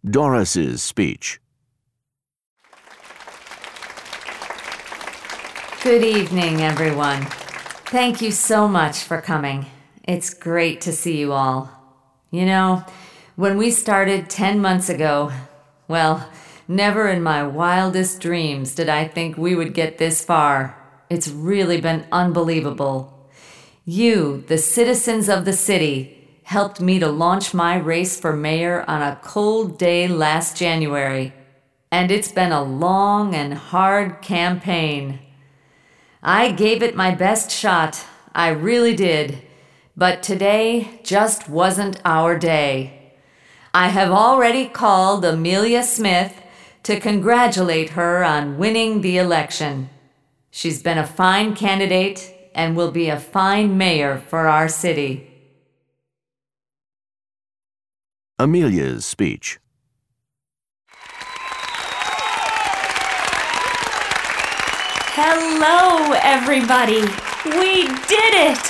Doris's speech. Good evening, everyone. Thank you so much for coming. It's great to see you all. You know, when we started 10 months ago, well, never in my wildest dreams did I think we would get this far. It's really been unbelievable. You, the citizens of the city, helped me to launch my race for mayor on a cold day last January. And it's been a long and hard campaign. I gave it my best shot, I really did. But today just wasn't our day. I have already called Amelia Smith to congratulate her on winning the election. She's been a fine candidate and will be a fine mayor for our city. Amelia's speech. Hello, everybody! We did it!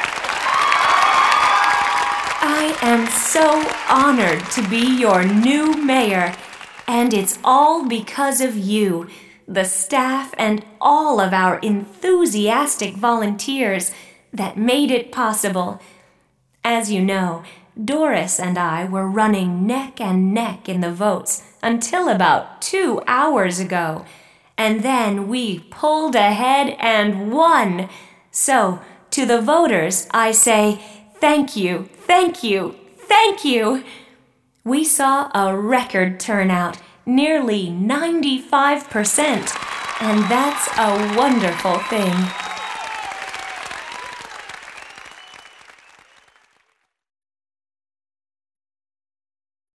I am so honored to be your new mayor, and it's all because of you, the staff, and all of our enthusiastic volunteers that made it possible. As you know, Doris and I were running neck and neck in the votes until about 2 hours ago. And then we pulled ahead and won. So, to the voters, I say, thank you, thank you, thank you. We saw a record turnout, nearly 95%, and that's a wonderful thing.